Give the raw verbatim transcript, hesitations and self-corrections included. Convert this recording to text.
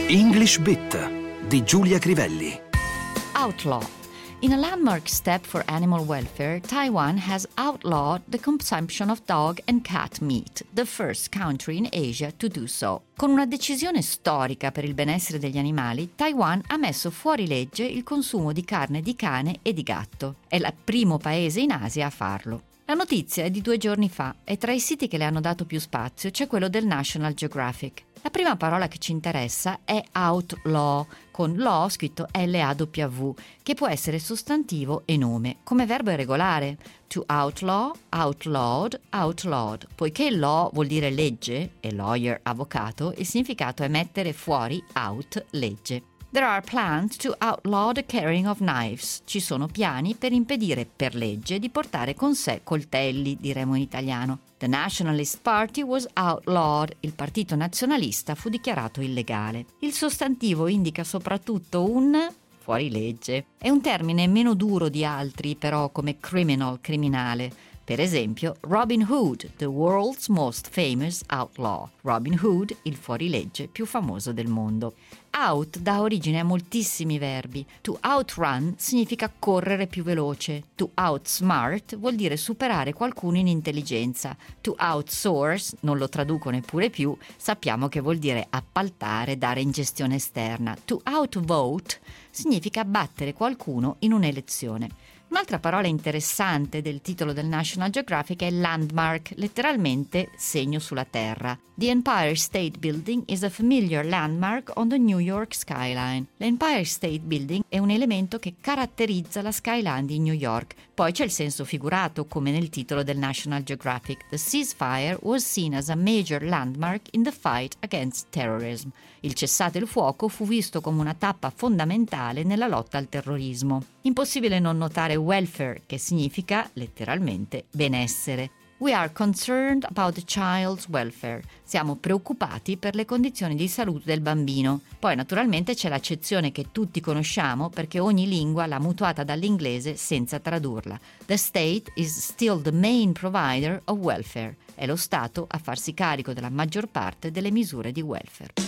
English Bit di Giulia Crivelli. Outlaw. In a landmark step for animal welfare, Taiwan has outlawed the consumption of dog and cat meat, the first country in Asia to do so. Con una decisione storica per il benessere degli animali, Taiwan ha messo fuori legge il consumo di carne di cane e di gatto. È il primo paese in Asia a farlo. La notizia è di due giorni fa e tra i siti che le hanno dato più spazio c'è quello del National Geographic. La prima parola che ci interessa è outlaw, con law scritto L A W, che può essere sostantivo e nome. Come verbo è regolare. To outlaw, outlawed, outlawed. Poiché law vuol dire legge, e lawyer avvocato, il significato è mettere fuori, out, legge. There are plans to outlaw the carrying of knives. Ci sono piani per impedire per legge di portare con sé coltelli, diremo in italiano. The Nationalist Party was outlawed. Il partito nazionalista fu dichiarato illegale. Il sostantivo indica soprattutto un fuorilegge. È un termine meno duro di altri, però, come criminal, criminale. Per esempio, Robin Hood, the world's most famous outlaw. Robin Hood, il fuorilegge più famoso del mondo. Out dà origine a moltissimi verbi. To outrun significa correre più veloce. To outsmart vuol dire superare qualcuno in intelligenza. To outsource, non lo traduco neppure più, sappiamo che vuol dire appaltare, dare in gestione esterna. To outvote significa battere qualcuno in un'elezione. Un'altra parola interessante del titolo del National Geographic è landmark, letteralmente segno sulla terra. The Empire State Building is a familiar landmark on the New York skyline. L'Empire State Building è un elemento che caratterizza la skyline di New York. Poi c'è il senso figurato, come nel titolo del National Geographic. The ceasefire was seen as a major landmark in the fight against terrorism. Il cessate il fuoco fu visto come una tappa fondamentale nella lotta al terrorismo. Impossibile non notare welfare, che significa letteralmente benessere. We are concerned about the child's welfare. Siamo preoccupati per le condizioni di salute del bambino. Poi naturalmente c'è l'accezione che tutti conosciamo perché ogni lingua l'ha mutuata dall'inglese senza tradurla. The state is still the main provider of welfare. È lo Stato a farsi carico della maggior parte delle misure di welfare.